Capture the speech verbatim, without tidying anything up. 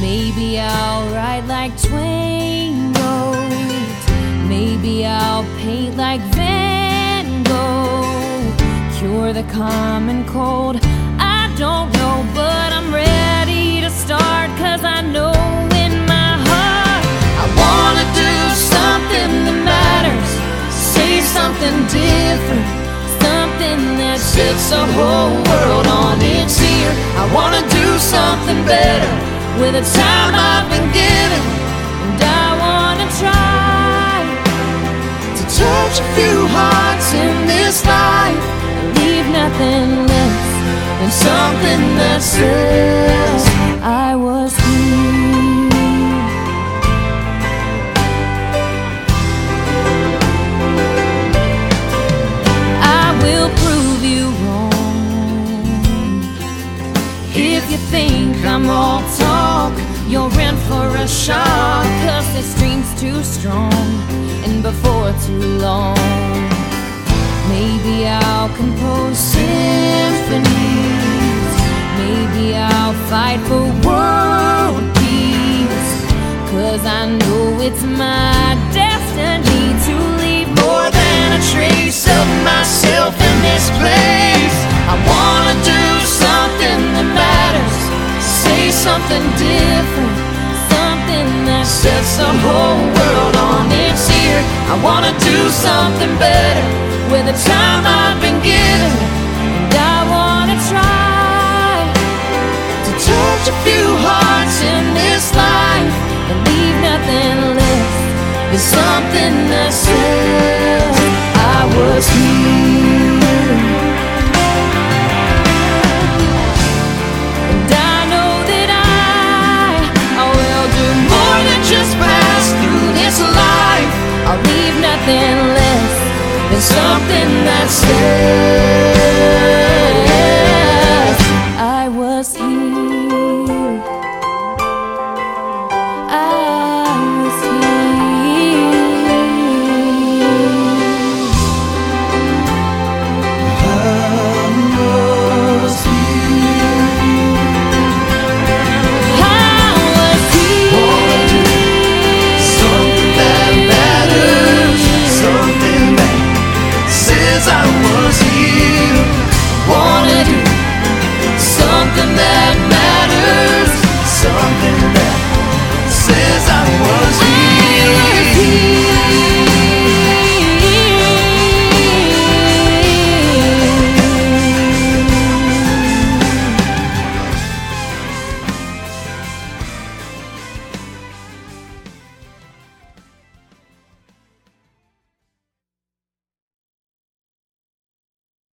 Maybe I'll write like Twain wrote. Maybe I'll paint like Van Gogh. Cure the common cold, I don't know, but I'm ready to start. Cause I know in my heart I wanna do something that matters. Say something different, something that sets the whole world on its ear. I wanna do something better with the time I've been given, and I wanna try to touch a few hearts in this life and leave nothing less than something that says I was here. I will prove you wrong. If you think I'm all talk, you're in for a shock. Cause this dream's too strong, and before too long maybe I'll compose symphonies. Maybe I'll fight for world peace. Cause I know it's my destiny to leave more than a trace of myself in this place. I wanna do something that matters. Say something different, something that sets the whole world on its ear. I wanna do something better with the time I've been given, and I wanna try to touch a few hearts in this life and leave nothing less than something that says I was here. And I know that I, I will do more than just pass through this life. I'll leave nothing less than something that says I was here. I was here. I was here. I was here. Something that matters, something that says I was here.